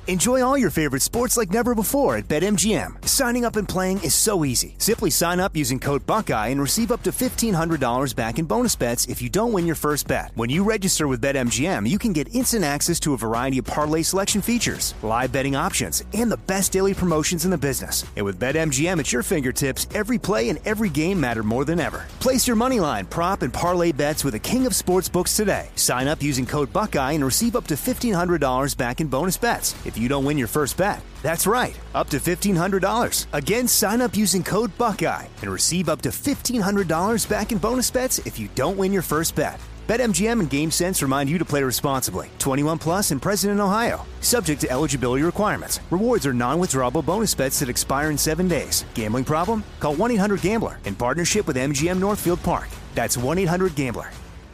Enjoy all your favorite sports like never before at BetMGM. Signing up and playing is so easy. Simply sign up using code Buckeye and receive up to $1,500 back in bonus bets if you don't win your first bet. When you register with BetMGM, you can get instant access to a variety of parlay selection features, live betting options, and the best daily promotions in the business. And with BetMGM at your fingertips, every play and every game matter more than ever. Place your moneyline, prop, and parlay bets with the king of sportsbooks today. Sign up using code Buckeye and receive up to $1,500 back in bonus bets if you don't win your first bet. That's right, up to $1,500. Again, sign up using code Buckeye and receive up to $1,500 back in bonus bets if you don't win your first bet. BetMGM and GameSense remind you to play responsibly. 21 plus and present in Ohio. Subject to eligibility requirements. Rewards are non-withdrawable bonus bets that expire in 7 days. Gambling problem? Call 1-800-GAMBLER in partnership with MGM Northfield Park. That's 1-800-GAMBLER.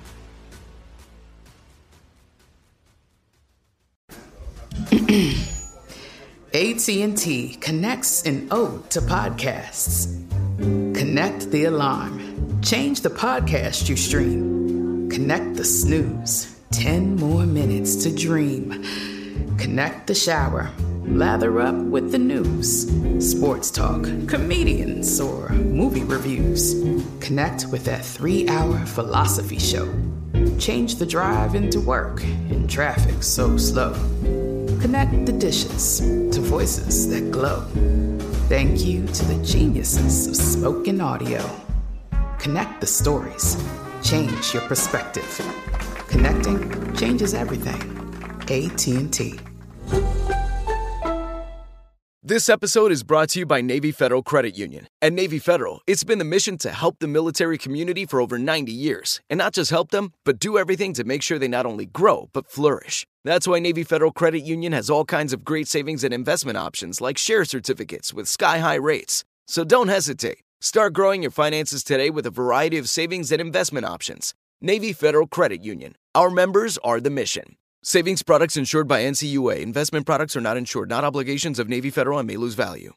AT&T connects an ode to podcasts. Connect the alarm. Change the podcast you stream. Connect the snooze. 10 more minutes to dream. Connect the shower. Lather up with the news. Sports talk, comedians, or movie reviews. Connect with that 3-hour philosophy show. Change the drive into work in traffic so slow. Connect the dishes to voices that glow. Thank you to the geniuses of spoken audio. Connect the stories. Change your perspective. Connecting changes everything. AT&T. This episode is brought to you by Navy Federal Credit Union. At Navy Federal, it's been the mission to help the military community for over 90 years. And not just help them, but do everything to make sure they not only grow, but flourish. That's why Navy Federal Credit Union has all kinds of great savings and investment options like share certificates with sky-high rates. So don't hesitate. Start growing your finances today with a variety of savings and investment options. Navy Federal Credit Union. Our members are the mission. Savings products insured by NCUA. Investment products are not insured, not obligations of Navy Federal and may lose value.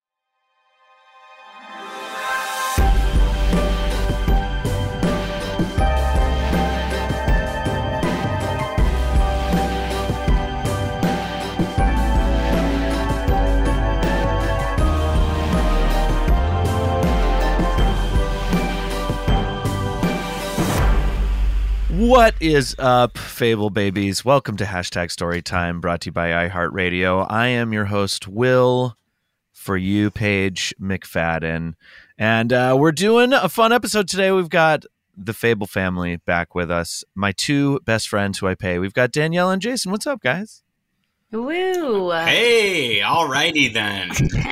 What is up, Fable Babies? Welcome to Hashtag Storytime, brought to you by iHeartRadio. I am your host, Will, for you, Paige McFadden. And we're doing a fun episode today. We've got the Fable family back with us. My two best friends who I pay. We've got Danielle and Jason. What's up, guys? Woo! Hey, alrighty then.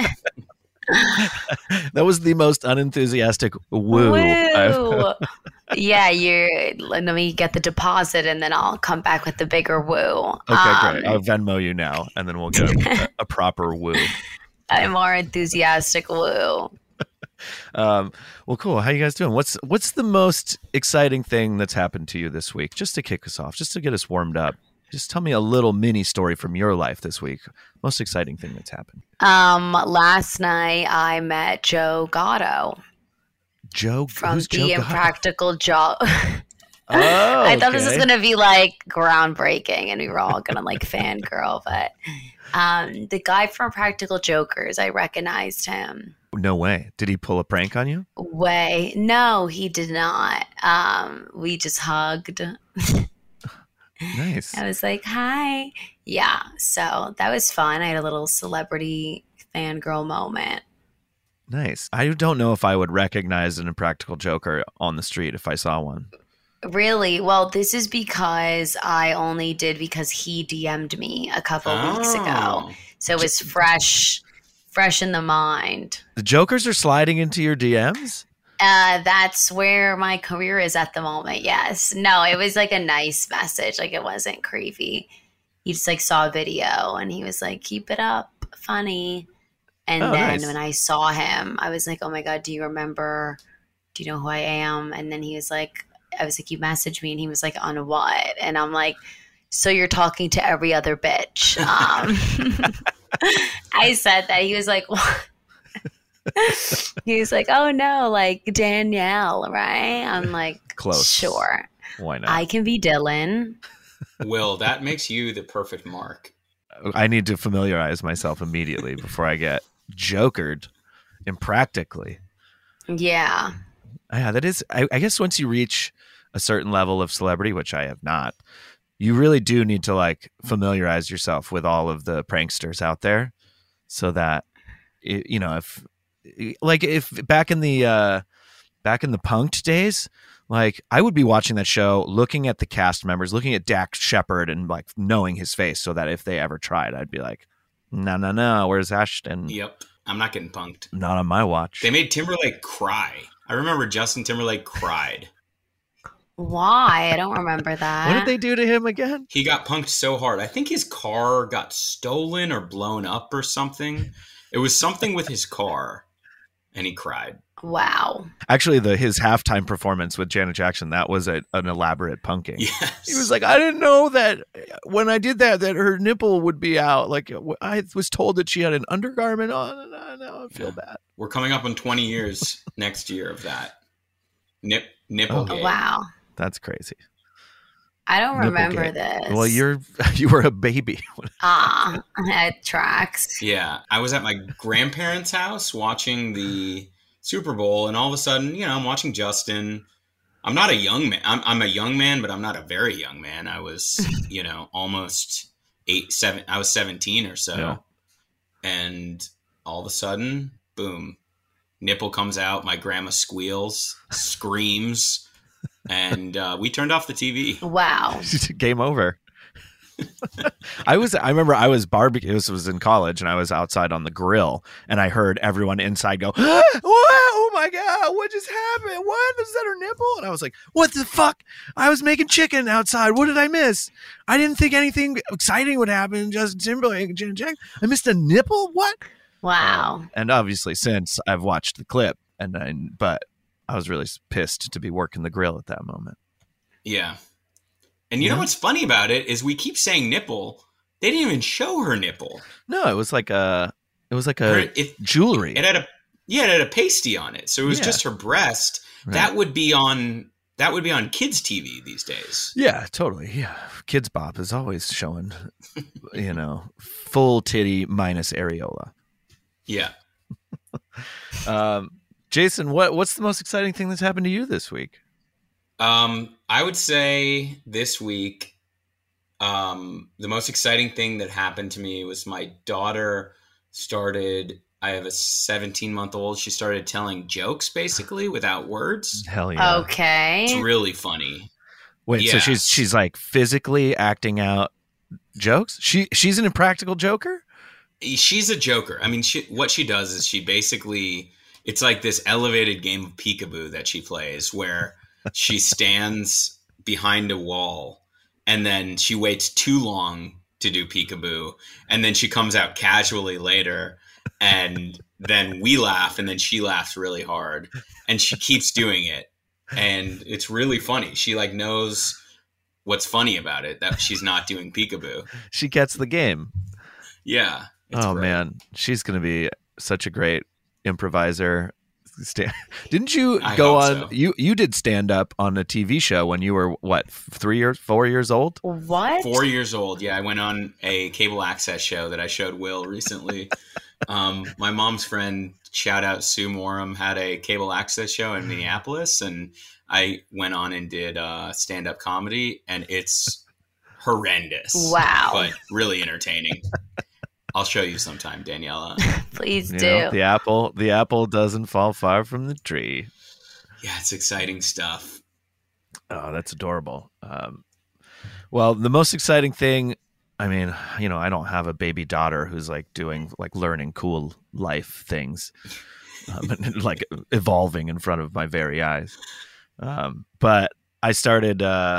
That was the most unenthusiastic woo. Yeah, let me get the deposit and then I'll come back with the bigger woo. Okay, great. I'll Venmo you now and then we'll get a proper woo. A more enthusiastic woo. Well, cool. How you guys doing? What's the most exciting thing that's happened to you this week? Just to kick us off, just to get us warmed up. Just tell me a little mini story from your life this week. Most exciting thing that's happened. Last night I met Joe Gatto. Joe from who's the Joe Impractical Joe. I thought this was gonna be like groundbreaking, and we were all gonna like fangirl. But the guy from Practical Jokers, I recognized him. No way. Did he pull a prank on you? No, he did not. We just hugged. Nice. I was like, hi. Yeah. So that was fun. I had a little celebrity fangirl moment. Nice. I don't know if I would recognize an Impractical Joker on the street if I saw one. Really? Well, this is because I only did because he DM'd me a couple weeks ago. So it was fresh in the mind. The Jokers are sliding into your DMs? That's where my career is at the moment. Yes. No, it was like a nice message. Like it wasn't creepy. He just like saw a video and he was like, keep it up. Funny. And then nice. When I saw him, I was like, oh my God, do you know who I am? And then he was like, I was like, you messaged me. And he was like, on what? And I'm like, so you're talking to every other bitch. I said that. He was like, what? He was like, oh no, like Danielle, right? I'm like, close. Sure. Why not? I can be Dylan. Will, that makes you the perfect mark. I need to familiarize myself immediately before I get jokered impractically. Yeah. Yeah, that is. I guess once you reach a certain level of celebrity, which I have not, you really do need to like familiarize yourself with all of the pranksters out there, so that if back in the Punk'd days, like I would be watching that show, looking at the cast members, looking at Dax Shepard, and like knowing his face, so that if they ever tried, I'd be like, no, where's Ashton? Yep. I'm not getting punked. Not on my watch. They made Timberlake cry. I remember Justin Timberlake cried. Why? I don't remember that. What did they do to him again? He got punked so hard. I think his car got stolen or blown up or something. It was something with his car, and he cried. Wow. Actually, his halftime performance with Janet Jackson, that was an elaborate punking. Yes. He was like, I didn't know that when I did that her nipple would be out. Like, I was told that she had an undergarment on, and now I feel bad. We're coming up on 20 years next year of that. Nipple game. Wow. That's crazy. I don't Nipple remember game. this. Well, you were a baby. It tracks. Yeah. I was at my grandparents' house watching the Super Bowl, and all of a sudden, I'm watching Justin. I'm not a young man. I'm a young man, but I'm not a very young man. I was, almost 7. I was 17 or so. Yeah. And all of a sudden, boom, nipple comes out. My grandma squeals, screams, and we turned off the TV. Wow. Game over. I remember I was barbecue. This was in college, and I was outside on the grill, and I heard everyone inside go, "What? Oh my God, what just happened? What? Is that her nipple?" And I was like, "What the fuck? I was making chicken outside. What did I miss? I didn't think anything exciting would happen. Justin Timberlake, Janet Jackson. I missed a nipple. What?" Wow. And obviously, since I've watched the clip, but I was really pissed to be working the grill at that moment. Yeah. And you know what's funny about it is we keep saying nipple. They didn't even show her nipple. No, it was like a jewelry. It had a pasty on it. So it was just her breast. Right. That would be on kids' TV these days. Yeah, totally. Yeah. Kids Bop is always showing, full titty minus areola. Yeah. Jason, what's the most exciting thing that's happened to you this week? I would say this week, the most exciting thing that happened to me was my daughter I have a 17-month-old. She started telling jokes basically without words. Hell yeah. Okay. It's really funny. Wait, so she's like physically acting out jokes? She's an impractical joker? She's a joker. I mean, what she does is she basically, it's like this elevated game of peekaboo that she plays where she stands behind a wall and then she waits too long to do peekaboo. And then she comes out casually later and then we laugh and then she laughs really hard and she keeps doing it. And it's really funny. She like knows what's funny about it, that she's not doing peekaboo. She gets the game. Yeah. Oh, great. Man. She's going to be such a great improviser. Didn't you go on? So. You did stand up on a TV show when you were what, 4 years old? What? 4 years old. Yeah, I went on a cable access show that I showed Will recently. My mom's friend, shout out Sue Morum, had a cable access show in Minneapolis, and I went on and did stand up comedy, and it's horrendous. Wow, but really entertaining. I'll show you sometime, Daniela. Please do. The apple doesn't fall far from the tree. Yeah, it's exciting stuff. Oh, that's adorable. Well, the most exciting thing, I mean, I don't have a baby daughter who's like doing like learning cool life things, like evolving in front of my very eyes. But I started,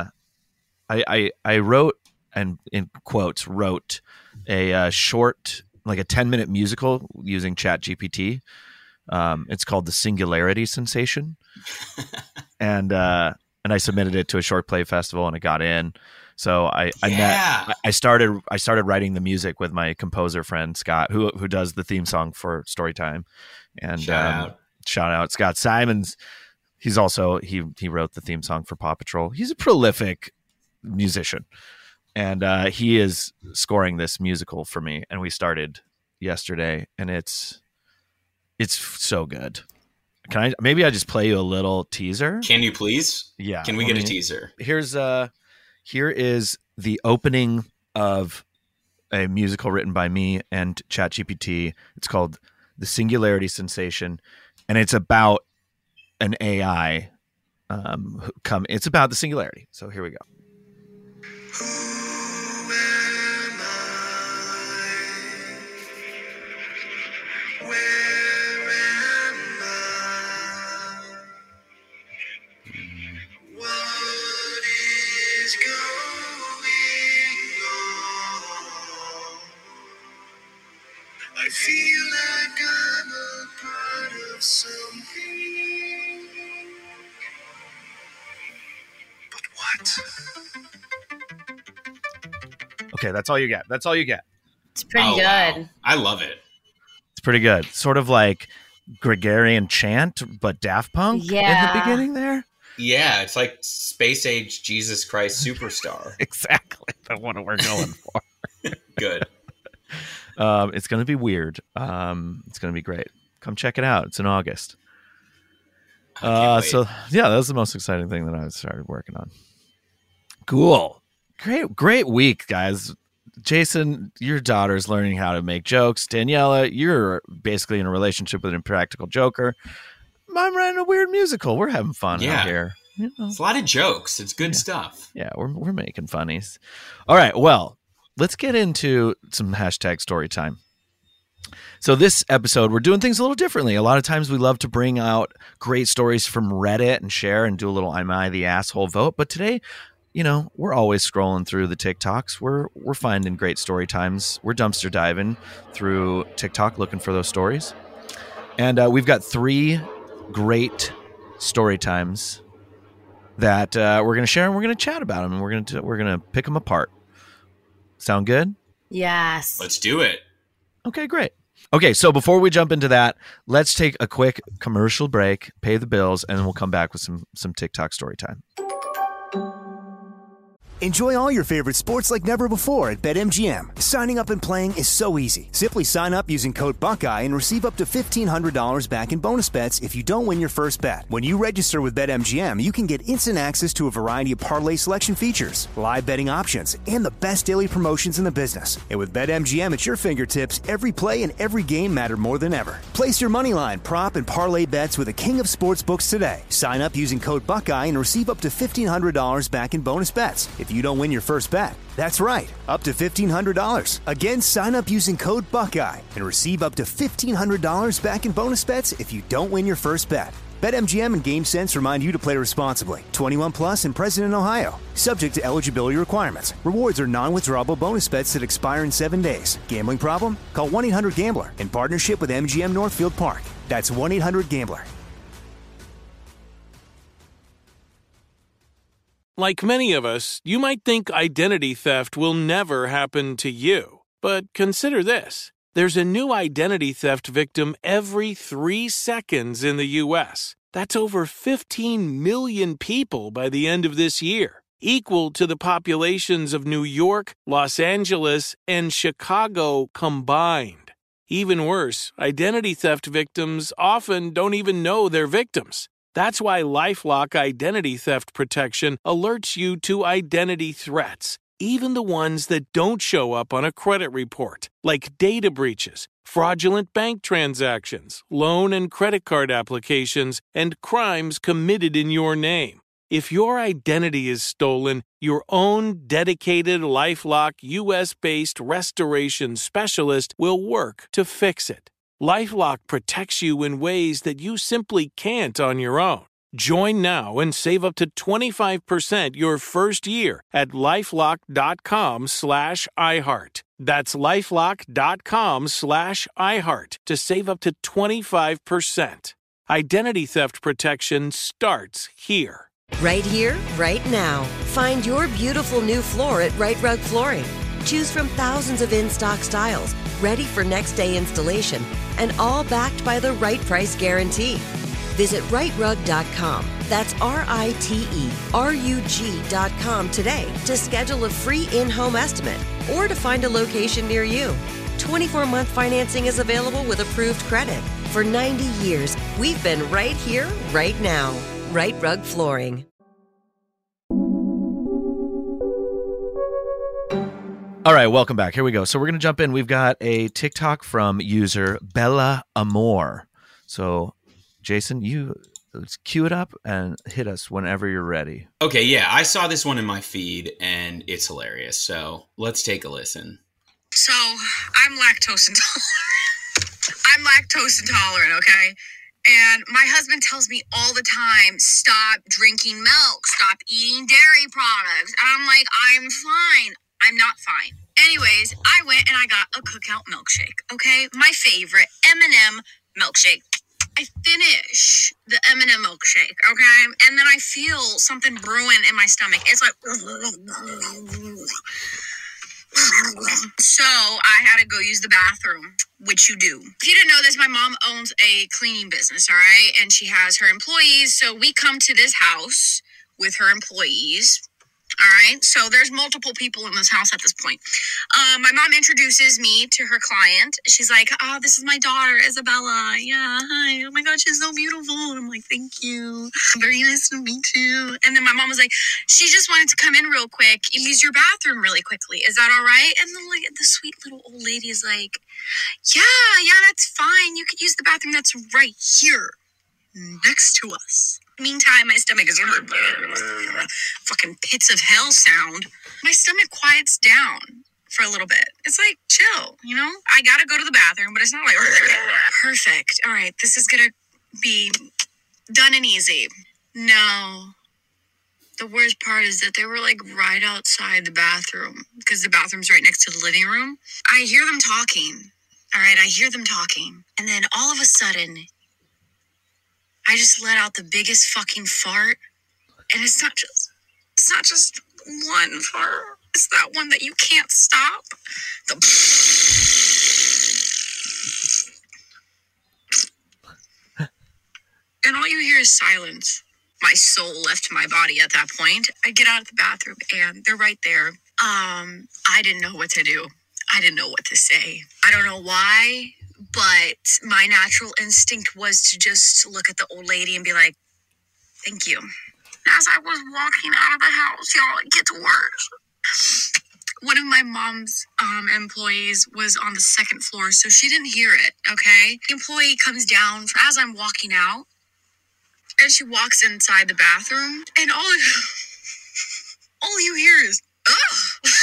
I wrote, and in quotes, wrote a short, like a 10-minute musical using ChatGPT. It's called The Singularity Sensation. And I submitted it to a short play festival and it got in. So I started writing the music with my composer friend, Scott, who does the theme song for Storytime. And shout out Scott Simons. He's also, he wrote the theme song for Paw Patrol. He's a prolific musician. And he is scoring this musical for me, and we started yesterday, and it's so good. Maybe I just play you a little teaser? Can you please? Yeah. Can we get a teaser? Here is the opening of a musical written by me and ChatGPT. It's called The Singularity Sensation, and it's about an AI. It's about the singularity. So here we go. I feel like I'm a part of something. But what? Okay, that's all you get. That's all you get. It's pretty good. Wow. I love it. It's pretty good. Sort of like Gregorian chant, but Daft Punk in the beginning there. Yeah, it's like space age Jesus Christ Superstar. Exactly. That's what we're going for. Good. It's going to be weird. It's going to be great. Come check it out. It's in August. So yeah, that was the most exciting thing that I started working on. Cool. Great week, guys. Jason, your daughter's learning how to make jokes. Daniela, you're basically in a relationship with an Impractical Joker. I'm writing a weird musical. We're having fun out here. You know? It's a lot of jokes. It's good stuff. Yeah, we're making funnies. All right, well, let's get into some hashtag story time. So this episode, we're doing things a little differently. A lot of times we love to bring out great stories from Reddit and share and do a little Am I the Asshole vote. But today, we're always scrolling through the TikToks. We're finding great story times. We're dumpster diving through TikTok looking for those stories. And we've got 3 great story times that we're going to share, and we're going to chat about them, and we're going to pick them apart. Sound good? Yes. Let's do it. Okay, great. Okay, so before we jump into that, let's take a quick commercial break, pay the bills, and then we'll come back with some TikTok story time. Enjoy all your favorite sports like never before at BetMGM. Signing up and playing is so easy. Simply sign up using code Buckeye and receive up to $1,500 back in bonus bets if you don't win your first bet. When you register with BetMGM, you can get instant access to a variety of parlay selection features, live betting options, and the best daily promotions in the business. And with BetMGM at your fingertips, every play and every game matter more than ever. Place your moneyline, prop, and parlay bets with the king of sportsbooks today. Sign up using code Buckeye and receive up to $1,500 back in bonus bets if you don't win your first bet. That's right, up to $1,500. Again, sign up using code Buckeye and receive up to $1,500 back in bonus bets if you don't win your first bet. BetMGM and GameSense remind you to play responsibly. 21 plus and present in Ohio. Subject to eligibility requirements. Rewards are non-withdrawable bonus bets that expire in 7 days. Gambling problem? Call 1-800-GAMBLER in partnership with MGM Northfield Park. That's 1-800-GAMBLER. Like many of us, you might think identity theft will never happen to you. But consider this. There's a new identity theft victim every 3 seconds in the U.S. That's over 15 million people by the end of this year, equal to the populations of New York, Los Angeles, and Chicago combined. Even worse, identity theft victims often don't even know they're victims. That's why LifeLock Identity Theft Protection alerts you to identity threats, even the ones that don't show up on a credit report, like data breaches, fraudulent bank transactions, loan and credit card applications, and crimes committed in your name. If your identity is stolen, your own dedicated LifeLock US-based restoration specialist will work to fix it. LifeLock protects you in ways that you simply can't on your own. Join now and save up to 25% your first year at LifeLock.com/iHeart. That's LifeLock.com/iHeart to save up to 25%. Identity theft protection starts here. Right here, right now. Find your beautiful new floor at Right Rug Flooring. Choose from thousands of in-stock styles, ready for next day installation, and all backed by the right price guarantee. Visit rightrug.com. That's RITERUG.com today to schedule a free in-home estimate or to find a location near you. 24-month financing is available with approved credit. For 90 years, we've been right here, right now. Right Rug Flooring. All right, welcome back. Here we go. So we're going to jump in. We've got a TikTok from user Bella Amor. So, Jason, let's cue it up and hit us whenever you're ready. Okay, yeah, I saw this one in my feed, and it's hilarious. So let's take a listen. So I'm lactose intolerant, okay? And my husband tells me all the time, stop drinking milk, stop eating dairy products. And I'm like, I'm fine. I'm not fine. Anyways, I went and I got a Cookout milkshake, okay? My favorite, M&M milkshake. I finish the M&M milkshake, okay? And then I feel something brewing in my stomach. It's like... So I had to go use the bathroom, which you do. If you didn't know this, my mom owns a cleaning business, all right? And she has her employees. So we come to this house with her employees. All right. So there's multiple people in this house at this point. My mom introduces me to her client. She's like, oh, this is my daughter, Isabella. Yeah. Hi. Oh my God. She's so beautiful. And I'm like, thank you. Very nice to meet you. And then my mom was like, she just wanted to come in real quick, use your bathroom really quickly. Is that all right? And then like the sweet little old lady is like, yeah, that's fine. You could use the bathroom that's right here next to us. Meantime, my stomach is fucking pits of hell sound. My stomach quiets down for a little bit. It's like, chill, you know? I gotta go to the bathroom, but it's not like, perfect. All right, this is gonna be done and easy. No. The worst part is that they were like right outside the bathroom because the bathroom's right next to the living room. I hear them talking. All right, I hear them talking. And then all of a sudden, I just let out the biggest fucking fart. And it's not just one fart. It's that one that you can't stop. And all you hear is silence. My soul left my body at that point. I get out of the bathroom and they're right there. I didn't know what to do. I didn't know what to say. I don't know why, but my natural instinct was to just look at the old lady and be like, thank you. As I was walking out of the house, y'all, it gets worse. One of my mom's employees was on the second floor, so she didn't hear it, okay? The employee comes down as I'm walking out, and she walks inside the bathroom, and all you hear is, ugh.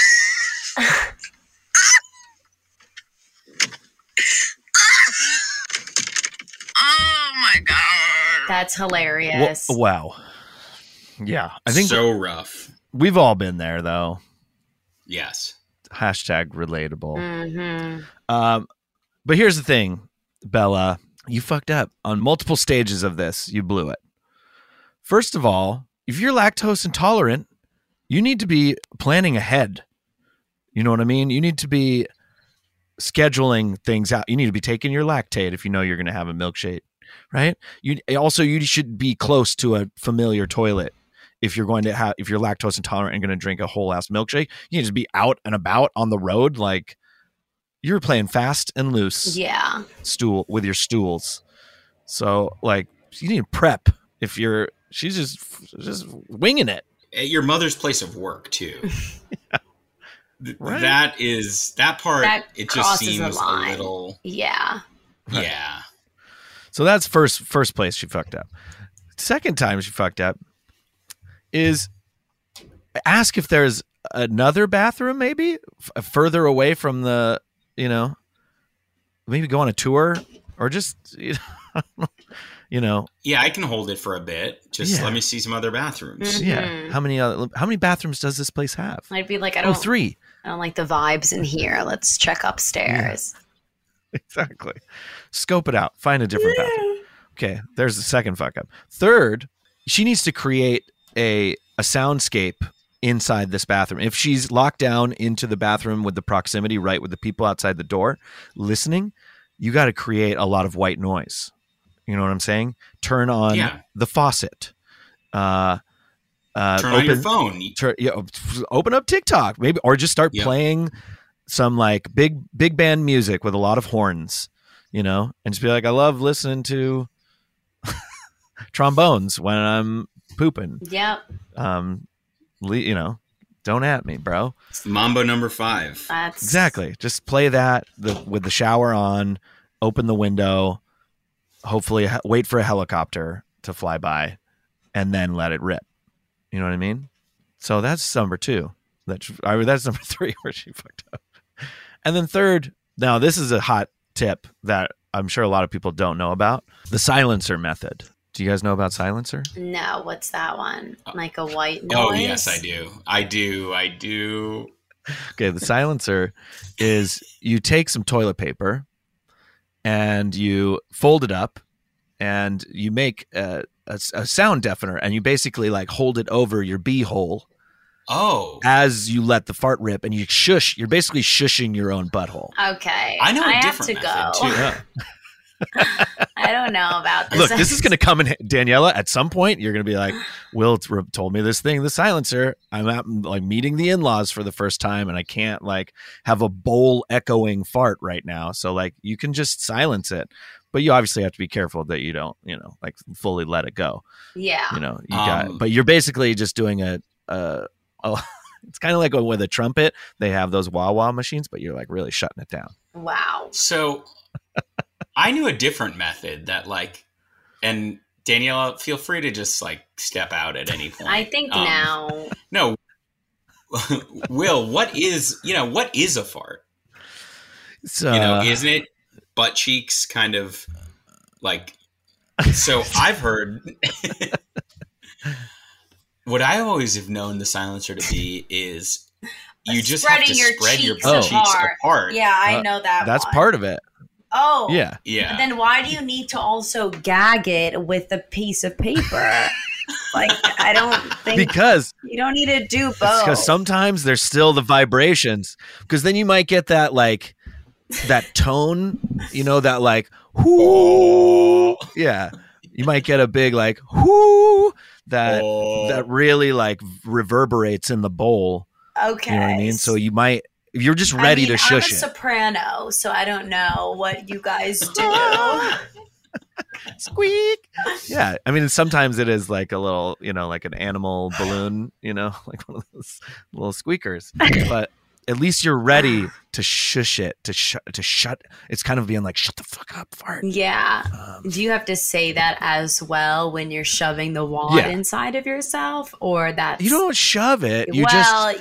Oh my God. That's hilarious. Wow. Yeah. I think so rough. We've all been there, though. Yes. Hashtag relatable. Mm-hmm. But here's the thing, Bella. You fucked up on multiple stages of this. You blew it. First of all, if you're lactose intolerant, you need to be planning ahead. You know what I mean? You need to be scheduling things out. You need to be taking your Lactaid if you know you're going to have a milkshake, right? You should be close to a familiar toilet if you're lactose intolerant and going to drink a whole ass milkshake. You need to be out and about on the road, like you're playing fast and loose. Yeah. With your stools. So like you need to prep if she's just winging it. At your mother's place of work too. Yeah. Right. That part, it just seems a little. Yeah. Yeah. So that's first place she fucked up. Second time she fucked up is ask if there's another bathroom, maybe further away from the, maybe go on a tour or just, Yeah, I can hold it for a bit. Just let me see some other bathrooms. Mm-hmm. Yeah. How many bathrooms does this place have? I'd be like, 3. I don't like the vibes in here. Let's check upstairs. Yeah. Exactly. Scope it out. Find a different bathroom. Okay. There's the second fuck up. Third, she needs to create a soundscape inside this bathroom. If she's locked down into the bathroom with the proximity, right, with the people outside the door listening, you got to create a lot of white noise. You know what I'm saying? Turn on the faucet. Turn on your phone. Open up TikTok, maybe, or just start playing some like big band music with a lot of horns, you know, and just be like, I love listening to trombones when I'm pooping. Yep. You know, don't at me, bro. It's Mambo number 5. That's exactly. Just play that with the shower on, open the window, hopefully wait for a helicopter to fly by, and then let it rip. You know what I mean? So that's number 2. That's number 3 where she fucked up. And then third, now this is a hot tip that I'm sure a lot of people don't know about. The silencer method. Do you guys know about silencer? No, what's that one? Like a white noise? Oh, yes, I do. Okay, the silencer is you take some toilet paper and you fold it up and you make a sound deafener, and you basically like hold it over your beehole. Oh. As you let the fart rip, and you shush. You're basically shushing your own butthole. Okay. I know a have different to method go. too. Yeah. I don't know about this. Look, this is going to come in, Daniela. At some point, you're going to be like, Will told me this thing, the silencer. I'm at like meeting the in-laws for the first time, and I can't like have a bowl echoing fart right now. So like, you can just silence it, but you obviously have to be careful that you don't, you know, like fully let it go. Yeah. You know, but you're basically just doing it's kind of like with a trumpet, they have those wah-wah machines, but you're like really shutting it down. Wow. So I knew a different method that like, and Daniela, feel free to just like step out at any point. I think now. No. Will, what is a fart? So, isn't it butt cheeks kind of like, so I've heard what I always have known the silencer to be is you just have to spread your butt cheeks apart. Yeah, I know that. That's one. part of it. Oh. Yeah. But then why do you need to also gag it with a piece of paper? Like, I don't think. Because you don't need to do both. Because sometimes there's still the vibrations. Because then you might get that, like, that tone, you know, that, like, whoo. Yeah. You might get a big, like, whoo. That really like reverberates in the bowl. Okay. You know what I mean? So you're just ready to shush it. I'm a soprano, so I don't know what you guys do. Squeak. Yeah. I mean, sometimes it is like a little, you know, like an animal balloon, you know, like one of those little squeakers. But at least you're ready to shush it, to shut. It's kind of being like, shut the fuck up, fart. Yeah. Do you have to say that as well when you're shoving the wad inside of yourself, or that you don't shove it? You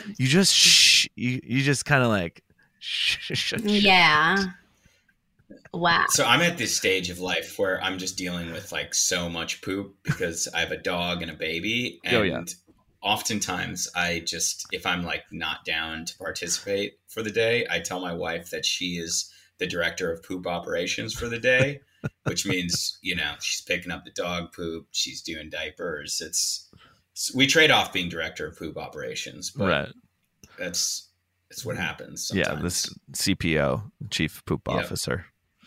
just kind of like shh. Yeah. Wow. So I'm at this stage of life where I'm just dealing with like so much poop because I have a dog and a baby, and oftentimes if I'm like not down to participate for the day, I tell my wife that she is the director of poop operations for the day, which means, you know, she's picking up the dog poop, she's doing diapers. We trade off being director of poop operations, but that's what happens sometimes. Yeah, this CPO, chief poop officer.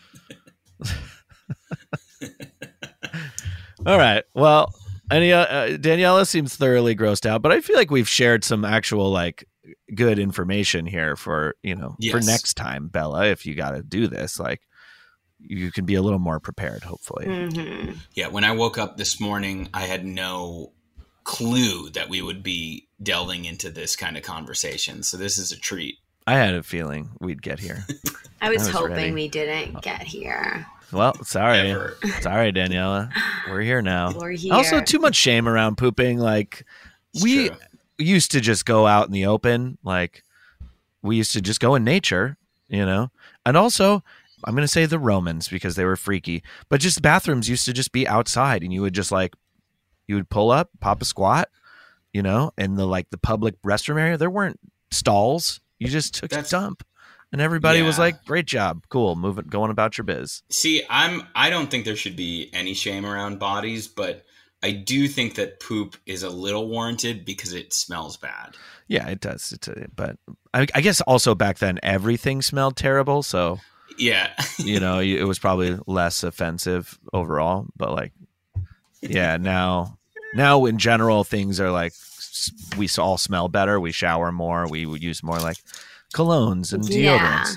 All right. Well, Daniela seems thoroughly grossed out, but I feel like we've shared some actual like good information here for, you know, for next time, Bella, if you got to do this, like you can be a little more prepared, hopefully. Mm-hmm. Yeah. When I woke up this morning, I had no clue that we would be delving into this kind of conversation. So this is a treat. I had a feeling we'd get here. I was hoping ready. We didn't get here. Well, sorry, Daniela. We're here now. We're here. Also, too much shame around pooping. Like, we used to just go out in the open. Like, we used to just go in nature, you know? And also, I'm going to say the Romans because they were freaky. But just bathrooms used to just be outside. And you would just, like, you would pull up, pop a squat, you know? In the, like, the public restroom area, there weren't stalls. You just took a dump. And everybody was like, great job. Cool. Going about your biz. See, I don't think there should be any shame around bodies, but I do think that poop is a little warranted because it smells bad. Yeah, it does. But I guess also back then everything smelled terrible. So Yeah. It was probably less offensive overall, but like, yeah, now in general, things are like, we all smell better. We shower more. We would use more like colognes and deodorants,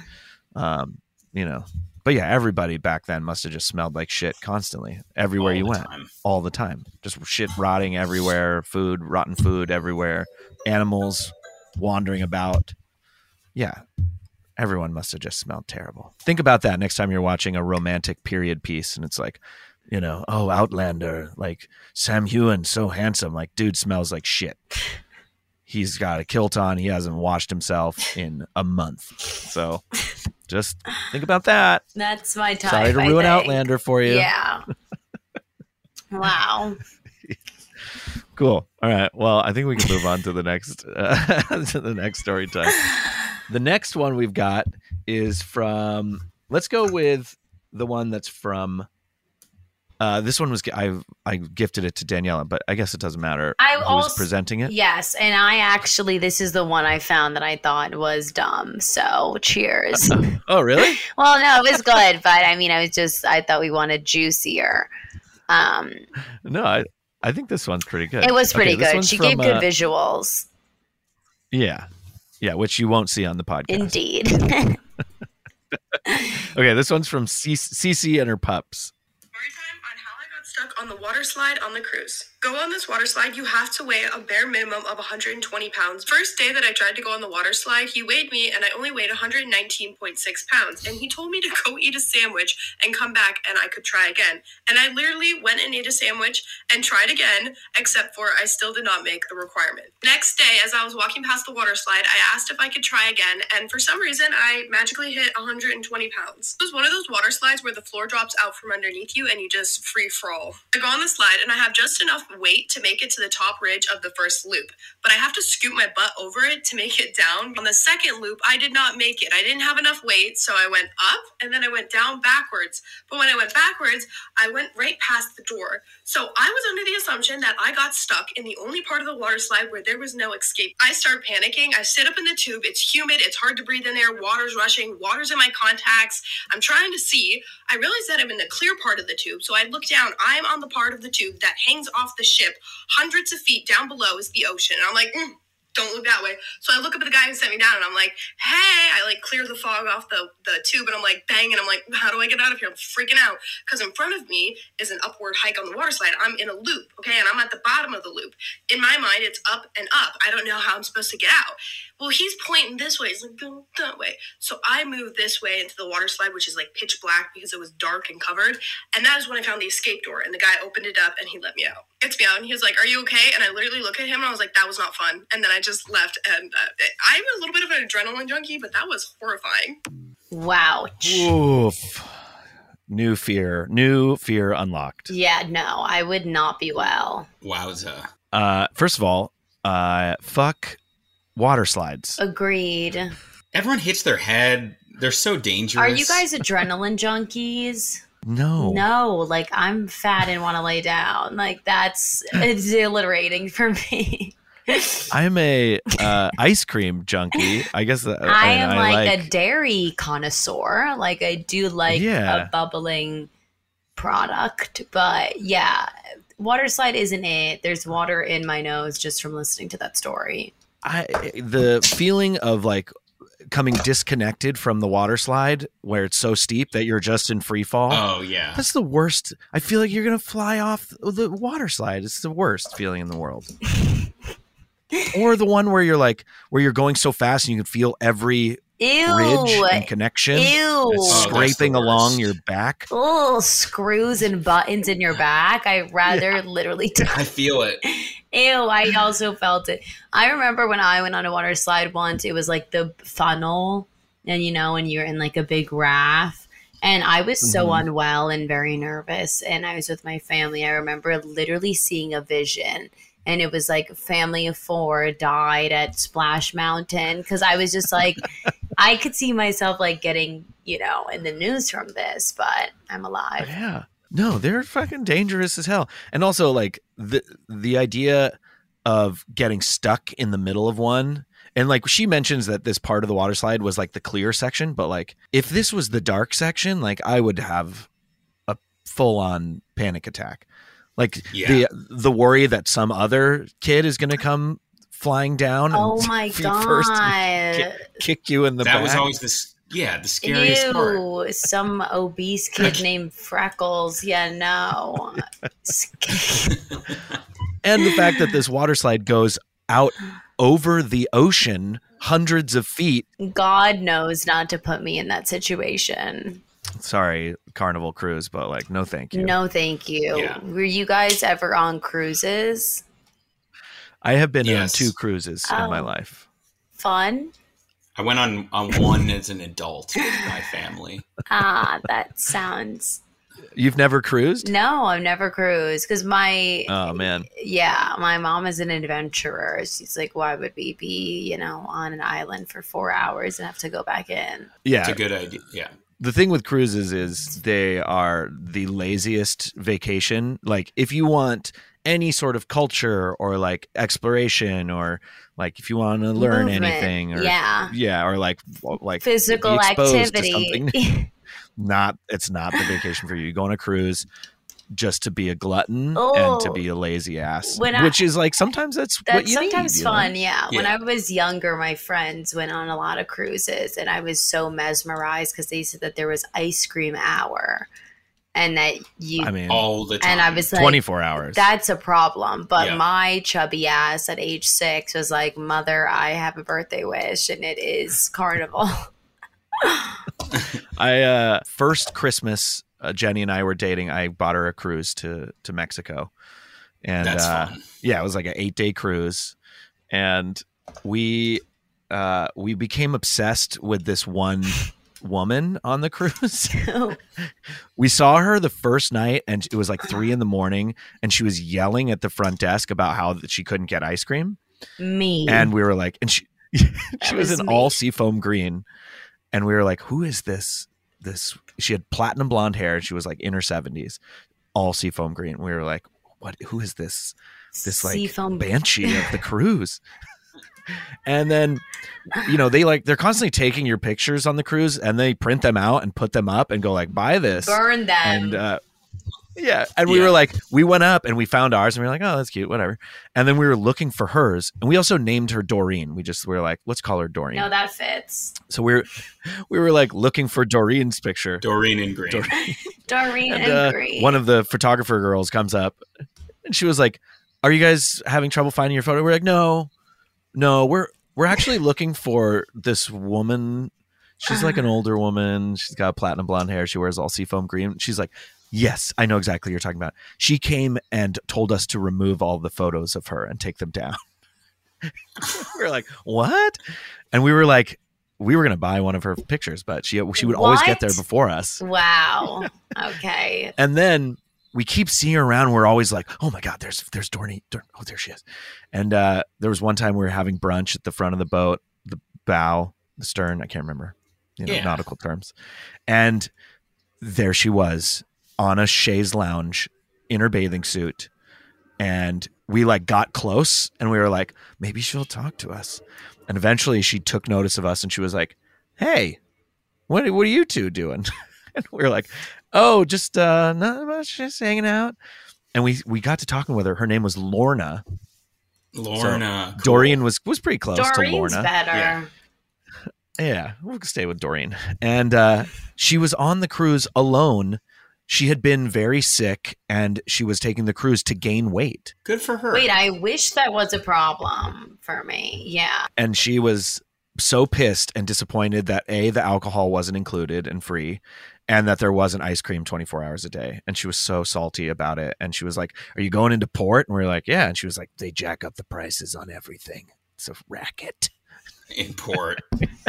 but yeah, everybody back then must've just smelled like shit constantly everywhere you went, all the time, just shit rotting everywhere, rotten food everywhere, animals wandering about. Yeah. Everyone must've just smelled terrible. Think about that next time you're watching a romantic period piece and it's like, oh, Outlander, like Sam Heughan, so handsome. Like, dude smells like shit. He's got a kilt on. He hasn't washed himself in a month. So just think about that. That's my type. Sorry to ruin Outlander for you. Yeah. Wow. Cool. All right. Well, I think we can move on to the next story time. The next one we've got is from. Let's go with the one that's from. This one was I gifted it to Daniela, but I guess it doesn't matter who was presenting it. Yes, and this is the one I found that I thought was dumb. So cheers. Oh, really? Well, no, it was good, but I thought we wanted juicier. No, I think this one's pretty good. It was pretty good. She gave good visuals. Yeah, which you won't see on the podcast. Indeed. Okay, this one's from Cece and her pups. Story time on how I got stuck on the water slide on the cruise. Go on this water slide, you have to weigh a bare minimum of 120 pounds. First day that I tried to go on the water slide, he weighed me and I only weighed 119.6 pounds. And he told me to go eat a sandwich and come back and I could try again. And I literally went and ate a sandwich and tried again, except for I still did not make the requirement. Next day, as I was walking past the water slide, I asked if I could try again. And for some reason, I magically hit 120 pounds. It was one of those water slides where the floor drops out from underneath you and you just free fall. I go on the slide and I have just enough weight to make it to the top ridge of the first loop, but I have to scoot my butt over it to make it down. On the second loop, I did not make it. I didn't have enough weight, so I went up and then I went down backwards. But when I went backwards, I went right past the door. So I was under the assumption that I got stuck in the only part of the water slide where there was no escape. I start panicking. I sit up in the tube. It's humid. It's hard to breathe in there. Water's rushing. Water's in my contacts. I'm trying to see. I realize that I'm in the clear part of the tube. So I look down. I'm on the part of the tube that hangs off the ship. Hundreds of feet down below is the ocean. And I'm like, don't look that way. So I look up at the guy who sent me down and I'm like, hey, I like clear the fog off the tube and I'm like, bang. And I'm like, how do I get out of here? I'm freaking out because in front of me is an upward hike on the water slide. I'm in a loop. Okay. And I'm at the bottom of the loop. In my mind, it's up and up. I don't know how I'm supposed to get out. Well, he's pointing this way. He's like, go that way. So I moved this way into the water slide, which is like pitch black because it was dark and covered. And that is when I found the escape door. And the guy opened it up and he let me out. Gets me out and he was like, are you okay? And I literally look at him and I was like, that was not fun. And then I just left. And I'm a little bit of an adrenaline junkie, but that was horrifying. Wow. Oof. New fear unlocked. Yeah, no, I would not be well. Wowza. First of all, fuck water slides. Agreed. Everyone hits their head. They're so dangerous. Are you guys adrenaline junkies? No. No, like I'm fat and want to lay down. Like that's exhilarating for me. I'm a ice cream junkie. I guess I am like a dairy connoisseur. Like I do like a bubbling product, but yeah, water slide isn't it. There's water in my nose just from listening to that story. The feeling of like coming disconnected from the water slide where it's so steep that you're just in free fall. Oh yeah. That's the worst. I feel like you're going to fly off the water slide. It's the worst feeling in the world. Or the one where you're going so fast and you can feel every ridge and connection. Ew. It's scraping along your back. Oh, screws and buttons in your back. I rather literally I feel it. Ew, I also felt it. I remember when I went on a water slide once, it was like the funnel, and when you're in like a big raft. And I was so unwell and very nervous, and I was with my family. I remember literally seeing a vision. And it was like a family of 4 died at Splash Mountain because I was just like, I could see myself like getting, in the news from this, but I'm alive. Yeah. No, they're fucking dangerous as hell. And also like the idea of getting stuck in the middle of one And like she mentions that this part of the water slide was like the clear section, but like if this was the dark section, like I would have a full on panic attack. Like the worry that some other kid is going to come flying down and feet first and kick you in the back. That was always the scariest part. Some obese kid named Freckles. Yeah, no. And the fact that this water slide goes out over the ocean hundreds of feet. God knows not to put me in that situation. Sorry, Carnival Cruise, but like, no thank you. No thank you. Yeah. Were you guys ever on cruises? I have been on 2 cruises in my life. Fun? I went on one as an adult with my family. That sounds... You've never cruised? No, I've never cruised because oh man, my mom is an adventurer. She's like, why would we be, on an island for 4 hours and have to go back in? Yeah, it's a good idea. Yeah. The thing with cruises is they are the laziest vacation. Like if you want any sort of culture or like exploration or like if you want to learn anything or or like physical activity. It's not the vacation for you. You go on a cruise just to be a glutton and to be a lazy ass, which is like sometimes that's what you sometimes need, fun. Yeah. When I was younger, my friends went on a lot of cruises and I was so mesmerized because they said that there was ice cream hour and that all the time. And I was like, 24 hours. That's a problem. But my chubby ass at age 6 was like, Mother, I have a birthday wish and it is Carnival. First Christmas, Jenny and I were dating. I bought her a cruise to Mexico, and that's fun. Yeah, it was like an 8-day cruise, and we became obsessed with this one woman on the cruise. We saw her the first night, and it was like 3 a.m, and she was yelling at the front desk about how that she couldn't get ice cream. And we were like, and she was in all seafoam green. And we were like, who is this? She had platinum blonde hair. She was like in her 70s, all seafoam green. We were like, what? Who is this? This like seafoam banshee of the cruise. And then, they're constantly taking your pictures on the cruise and they print them out and put them up and go like, buy this. Burn them. And we were like, we went up and we found ours and we were like, oh, that's cute, whatever. And then we were looking for hers and we also named her Doreen. We were like, let's call her Doreen. No, that fits. So we were like looking for Doreen's picture. Doreen in green. Doreen in green. One of the photographer girls comes up and she was like, are you guys having trouble finding your photo? We're like, no, we're actually looking for this woman. She's like an older woman. She's got platinum blonde hair. She wears all seafoam green. She's like, yes, I know exactly what you're talking about. She came and told us to remove all the photos of her and take them down. We were like, what? And we were like, we were going to buy one of her pictures, but she would always get there before us. Wow. Okay. And then we keep seeing her around. We're always like, oh my God, there's Doreen. Oh, there she is. And there was one time we were having brunch at the front of the boat, the bow, the stern. I can't remember, nautical terms. And there she was on a chaise lounge in her bathing suit. And we like got close and we were like, maybe she'll talk to us. And eventually she took notice of us and she was like, hey, what are you two doing? And we were like, oh, just not much, just hanging out. And we got to talking with her. Her name was Lorna. Lorna. So Doreen was pretty close to Lorna. Doreen's better. Yeah, we'll stay with Doreen. And she was on the cruise alone. She had been very sick and she was taking the cruise to gain weight. Good for her. Wait, I wish that was a problem for me. Yeah. And she was so pissed and disappointed that A, the alcohol wasn't included and free, and that there wasn't ice cream 24 hours a day. And she was so salty about it. And she was like, are you going into port? And we were like, yeah. And she was like, they jack up the prices on everything. It's a racket. In port.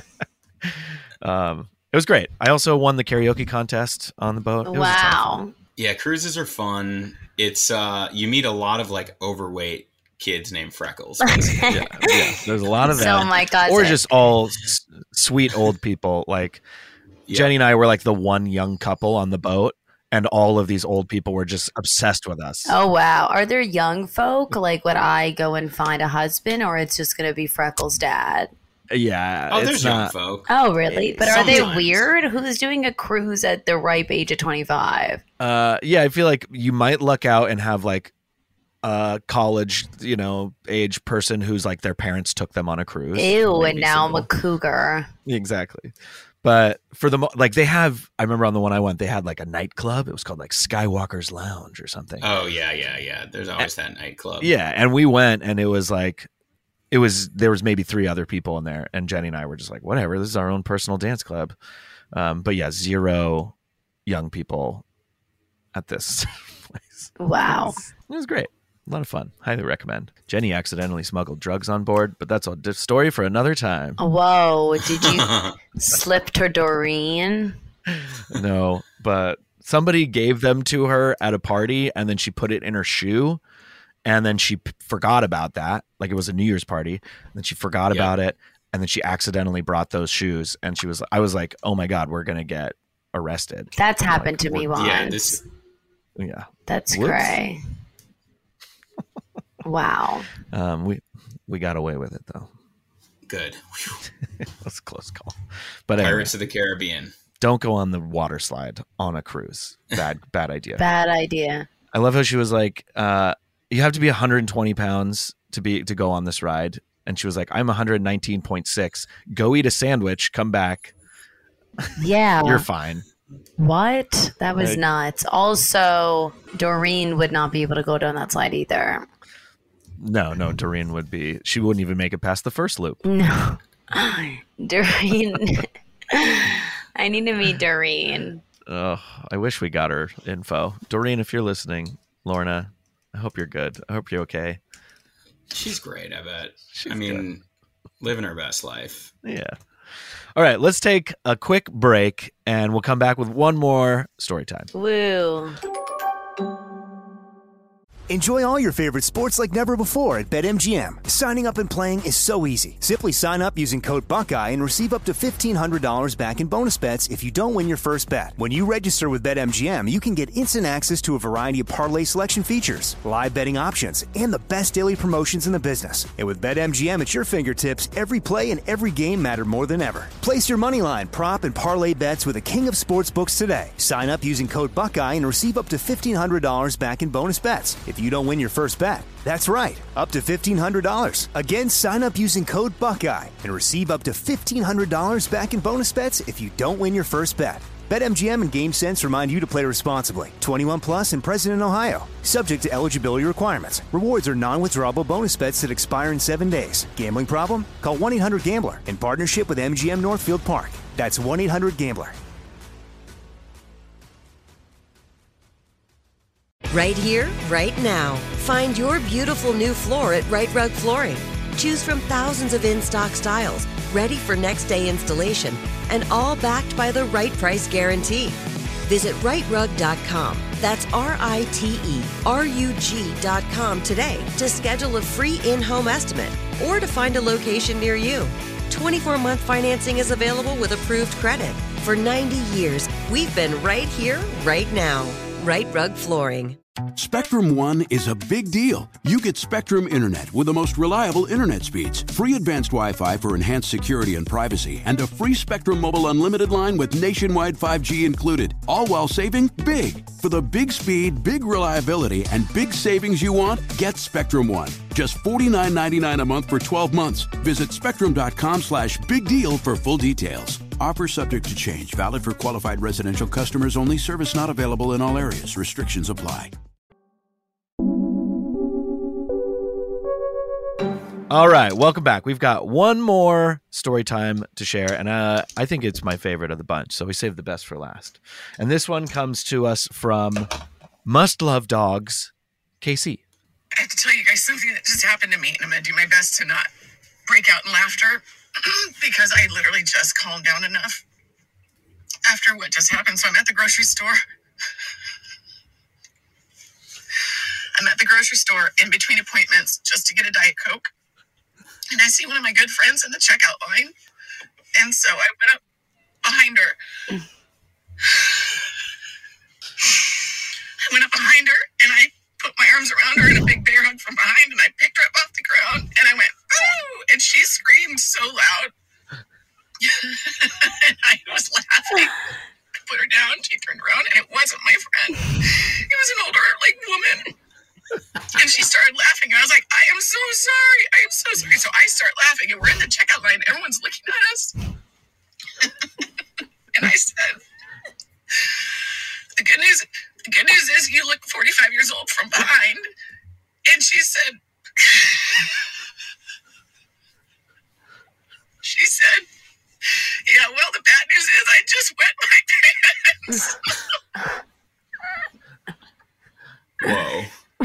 It was great. I also won the karaoke contest on the boat. Wow. Yeah, cruises are fun. It's you meet a lot of like overweight kids named Freckles. yeah, there's a lot of that. So my God. Or just all sweet old people. Like Jenny and I were like the one young couple on the boat, and all of these old people were just obsessed with us. Oh, wow. Are there young folk? Like, would I go and find a husband, or it's just going to be Freckles' dad? Yeah. Oh, it's there's young folk. Oh, really? But are they Sometimes. weird? Who's doing a cruise at the ripe age of 25? Yeah, I feel like you might luck out and have like a college, age person who's like their parents took them on a cruise. Ew, Maybe and now I'm single. a cougar. Exactly. But for I remember on the one I went, they had like a nightclub. It was called like Skywalker's Lounge or something. Oh, yeah. There's always that nightclub. Yeah. And we went and there was maybe 3 other people in there. And Jenny and I were just like, whatever, this is our own personal dance club. But yeah, 0 young people at this place. Wow. It was great. A lot of fun. Highly recommend. Jenny accidentally smuggled drugs on board, but that's a story for another time. Whoa. Did you slip to Doreen? No, but somebody gave them to her at a party, and then she put it in her shoe, and then she forgot about that. Like, it was a New Year's party, and then she forgot about it, and then she accidentally brought those shoes, and I was like, oh my God, we're going to get arrested. That's happened to me once. Yeah. That's Whoops. cray. Wow. We got away with it though. Good. It was a close call. But Pirates of the Caribbean. Don't go on the water slide on a cruise. Bad idea. Bad idea. I love how she was like, you have to be 120 pounds to go on this ride. And she was like, I'm 119.6. Go eat a sandwich, come back. Yeah. You're fine. What? That was nuts. Also, Doreen would not be able to go down that slide either. No, Doreen she wouldn't even make it past the first loop. No. Doreen. I need to meet Doreen. Oh, I wish we got her info. Doreen, if you're listening, Lorna, I hope you're good. I hope you're okay. She's great, I bet. She's good. Living her best life. Yeah. All right, let's take a quick break, and we'll come back with one more story time. Woo. Enjoy all your favorite sports like never before at BetMGM. Signing up and playing is so easy. Simply sign up using code Buckeye and receive up to $1,500 back in bonus bets if you don't win your first bet. When you register with BetMGM, you can get instant access to a variety of parlay selection features, live betting options, and the best daily promotions in the business. And with BetMGM at your fingertips, every play and every game matter more than ever. Place your moneyline, prop, and parlay bets with the king of sportsbooks today. Sign up using code Buckeye and receive up to $1,500 back in bonus bets if you don't win your first bet. That's right, up to $1,500. Again, sign up using code Buckeye and receive up to $1,500 back in bonus bets if you don't win your first bet. BetMGM and GameSense remind you to play responsibly. 21 plus and present in Ohio. Subject to eligibility requirements. Rewards are non-withdrawable bonus bets that expire in 7 days. Gambling problem? Call 1-800-GAMBLER in partnership with MGM Northfield Park. That's 1-800-GAMBLER. Right here, right now. Find your beautiful new floor at Right Rug Flooring. Choose from thousands of in-stock styles, ready for next day installation, and all backed by the right price guarantee. Visit rightrug.com. That's RITERUG.com today to schedule a free in-home estimate or to find a location near you. 24-month financing is available with approved credit. For 90 years, we've been right here, right now. Right Rug Flooring. Spectrum One is a big deal. You get Spectrum Internet with the most reliable internet speeds, free advanced Wi-Fi for enhanced security and privacy, and a free Spectrum Mobile Unlimited line with nationwide 5G included, all while saving big. For the big speed, big reliability, and big savings you want, get Spectrum One. Just $49.99 a month for 12 months. Visit spectrum.com/big deal for full details. Offer subject to change. Valid for qualified residential customers only. Service not available in all areas. Restrictions apply. All right, welcome back. We've got one more story time to share, and I think it's my favorite of the bunch, so we saved the best for last. And this one comes to us from Must Love Dogs, KC. I have to tell you guys something that just happened to me, and I'm going to do my best to not break out in laughter because I literally just calmed down enough after what just happened. So I'm at the grocery store. I'm at the grocery store in between appointments just to get a Diet Coke. And I see one of my good friends in the checkout line. And so I went up behind her. around, and it wasn't my friend. It was an older, woman. And she started laughing, and I was like, I am so sorry. I am so sorry. So I start laughing, and we're in the checkout line. Everyone's looking at us. And I said, the good news is you look 45 years old from behind. And she said, yeah, well, the bad news is I just wet my pants. Whoa.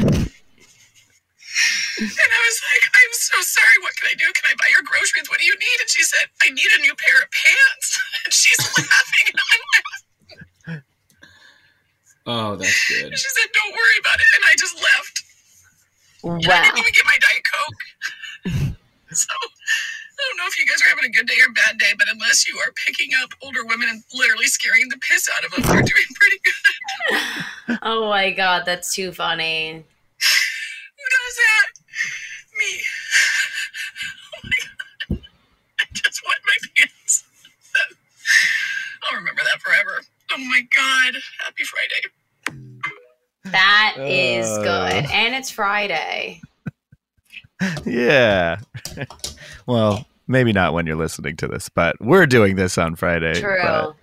And I was like, I'm so sorry. What can I do? Can I buy your groceries? What do you need? And she said, I need a new pair of pants. And she's laughing, and I'm laughing. Oh, that's good. And she said, don't worry about it. And I just left. Wow. I didn't even get my Diet Coke. So I don't know if you guys are having a good day or bad day, but unless you are picking up older women and literally scaring the piss out of them, you're doing pretty good. Oh my God, that's too funny. Who does that? Me. Oh my God. I just wet my pants. I'll remember that forever. Oh my God. Happy Friday. That is good. And it's Friday. Yeah. Well, maybe not when you're listening to this, but we're doing this on Friday. True. But,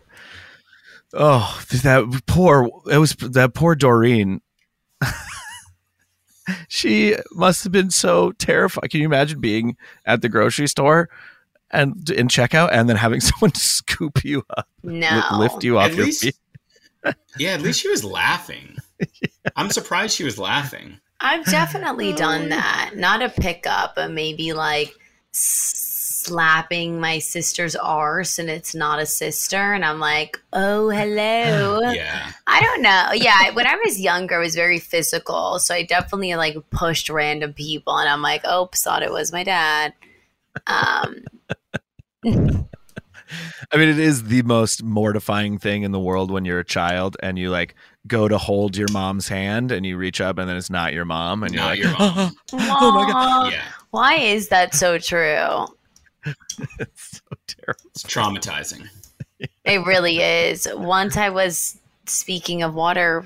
that poor Doreen. She must have been so terrified. Can you imagine being at the grocery store and in checkout and then having someone scoop you up, No. lift you off your feet? Yeah, at least she was laughing. I'm surprised she was laughing. I've definitely done that. Not a pickup, but maybe like slapping my sister's arse and it's not a sister. And I'm like, oh, hello. Yeah. I don't know. Yeah. When I was younger, I was very physical. So I definitely like pushed random people and I'm like, oops, thought it was my dad. I mean, it is the most mortifying thing in the world when you're a child and you like go to hold your mom's hand and you reach up and then it's not your mom and you're Not like, your mom. oh my God. Yeah. Why is that so true? It's so terrible. It's traumatizing. It really is. Once I was speaking of water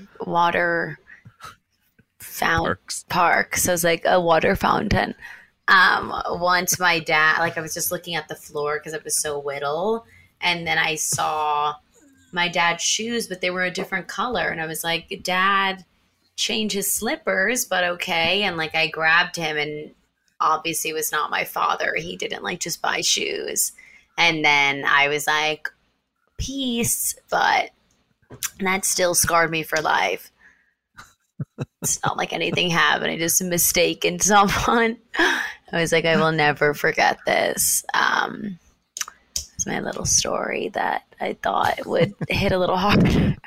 parks. I was like a water fountain. Once my dad, like I was just looking at the floor because I was so little, and then I saw my dad's shoes, but they were a different color, and I was like, Dad changed his slippers, but okay. And like I grabbed him, and obviously it was not my father. He didn't like just buy shoes. And then I was like, peace, but that still scarred me for life. It's not like anything happened. I just mistaken someone. I was like, I will never forget this. It's my little story that I thought would hit a little hard.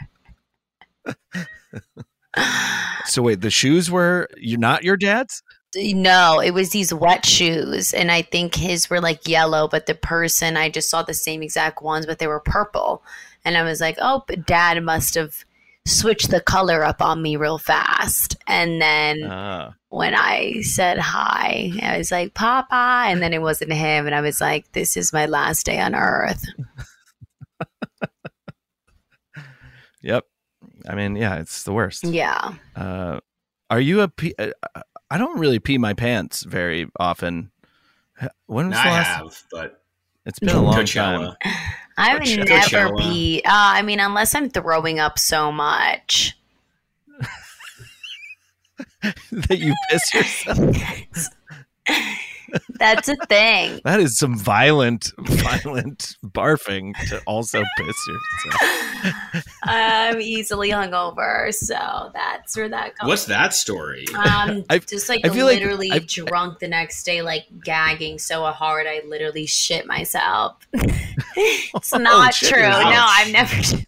So wait, the shoes were not your dad's? No, it was these wet shoes, and I think his were like yellow, but the person, I just saw the same exact ones, but they were purple. And I was like, oh, but Dad must have switched the color up on me real fast. And then when I said hi, I was like, Papa, and then it wasn't him, and I was like, this is my last day on earth. Yep. I mean, yeah, it's the worst. Yeah. Are you a I don't really pee my pants very often. When was the last? But it's been a long Coachella. time. I've Coachella. never peed. I mean, unless I'm throwing up so much. That you piss yourself. That's a thing. That is some violent barfing to also piss yourself. I'm easily hungover, so that's where that comes. What's that story? Just like I feel literally like drunk the next day, like gagging so hard I literally shit myself. It's not shit true. yourself. No, I've never.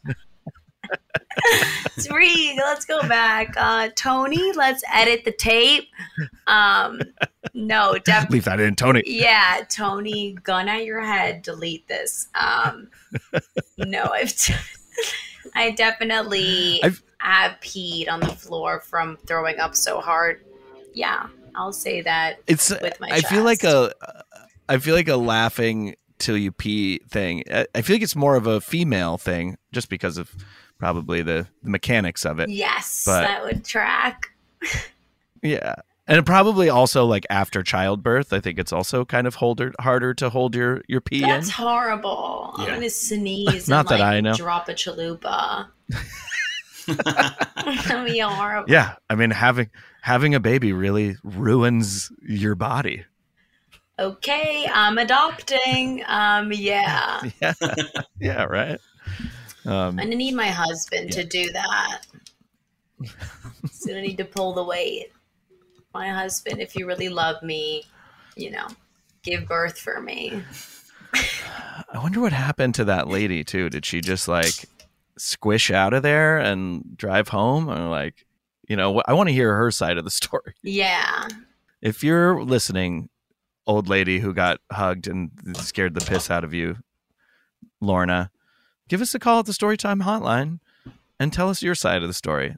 Three, let's go back. Tony, let's edit the tape. No, definitely. Leave that in, Tony. Yeah, Tony, gun at your head, delete this. No, I definitely have peed on the floor from throwing up so hard. Yeah, I'll say that. It's with my I feel like chest. a laughing till you pee thing. I feel like it's more of a female thing just because of probably the mechanics of it. Yes, but, that would track. Yeah. And probably also like after childbirth, I think it's also kind of harder to hold your pee That's in. horrible. Yeah. I'm going to sneeze Not and that I know. drop a chalupa. That'd be horrible. Yeah. I mean, having a baby really ruins your body. Okay, I'm adopting. Yeah. Yeah, right. I'm going to need my husband to do that. He's going to need to pull the weight. My husband, if you really love me, give birth for me. I wonder what happened to that lady too. Did she just like squish out of there and drive home? Or like, I want to hear her side of the story. Yeah. If you're listening, old lady who got hugged and scared the piss out of you, Lorna, give us a call at the Storytime hotline and tell us your side of the story.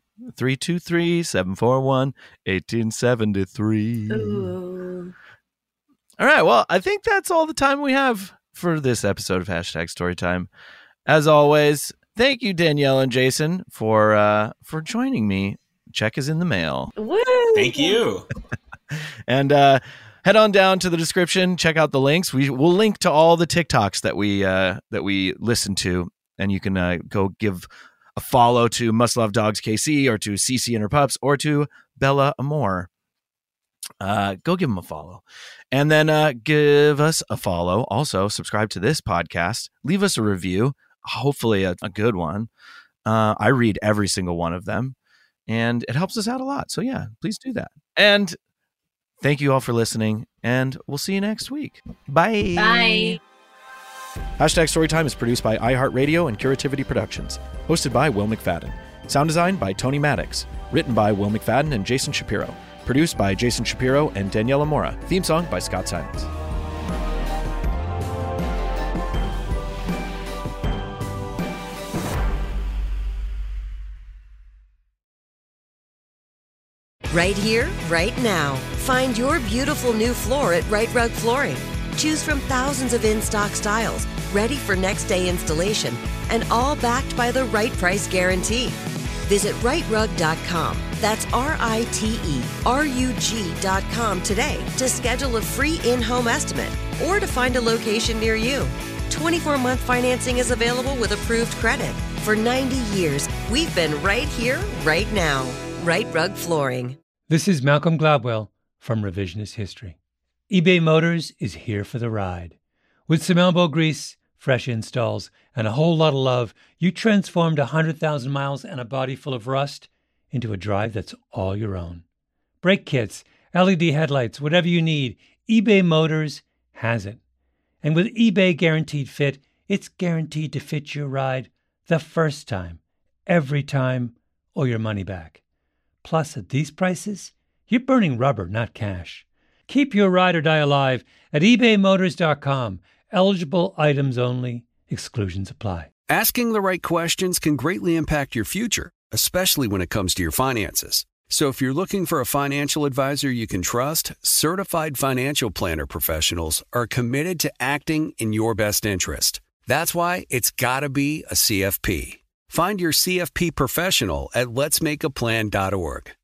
323-741-1873. Ooh. All right. Well, I think that's all the time we have for this episode of #Storytime. As always, thank you, Danielle and Jason, for joining me. Check is in the mail. Woo! Thank you. And head on down to the description. Check out the links. We'll link to all the TikToks that we listen to, and you can go give a follow to Must Love Dogs KC or to CC and her pups or to Bella Amore. Go give them a follow. And then give us a follow. Also, subscribe to this podcast. Leave us a review, hopefully a good one. I read every single one of them, and it helps us out a lot. So yeah, please do that. And thank you all for listening, and we'll see you next week. Bye. Bye. #Storytime is produced by iHeartRadio and Curativity Productions. Hosted by Will McFadden. Sound design by Tony Maddox. Written by Will McFadden and Jason Shapiro. Produced by Jason Shapiro and Daniela Mora. Theme song by Scott Simons. Right here, right now. Find your beautiful new floor at Right Rug Flooring. Choose from thousands of in-stock styles, ready for next day installation, and all backed by the right price guarantee. Visit rightrug.com. That's RITERUG.com today to schedule a free in-home estimate or to find a location near you. 24-month financing is available with approved credit. For 90 years, we've been right here, right now. Right Rug Flooring. This is Malcolm Gladwell from Revisionist History. eBay Motors is here for the ride. With some elbow grease, fresh installs, and a whole lot of love, you transformed 100,000 miles and a body full of rust into a drive that's all your own. Brake kits, LED headlights, whatever you need, eBay Motors has it. And with eBay Guaranteed Fit, it's guaranteed to fit your ride the first time, every time, or your money back. Plus, at these prices, you're burning rubber, not cash. Keep your ride or die alive at ebaymotors.com. Eligible items only. Exclusions apply. Asking the right questions can greatly impact your future, especially when it comes to your finances. So if you're looking for a financial advisor you can trust, certified financial planner professionals are committed to acting in your best interest. That's why it's got to be a CFP. Find your CFP professional at letsmakeaplan.org.